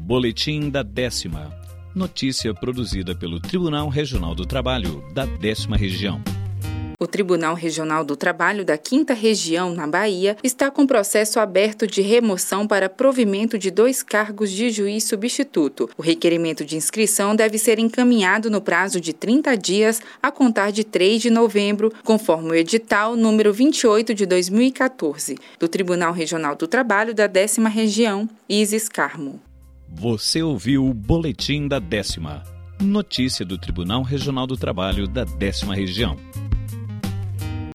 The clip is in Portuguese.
Boletim da 10ª. Notícia produzida pelo Tribunal Regional do Trabalho da 10ª Região. O Tribunal Regional do Trabalho da 5ª Região, na Bahia, está com processo aberto de remoção para provimento de 2 cargos de juiz substituto. O requerimento de inscrição deve ser encaminhado no prazo de 30 dias a contar de 3 de novembro, conforme o edital número 28 de 2014, do Tribunal Regional do Trabalho da 10ª Região, Isis Carmo. Você ouviu o Boletim da 10ª. Notícia do Tribunal Regional do Trabalho da 10ª Região.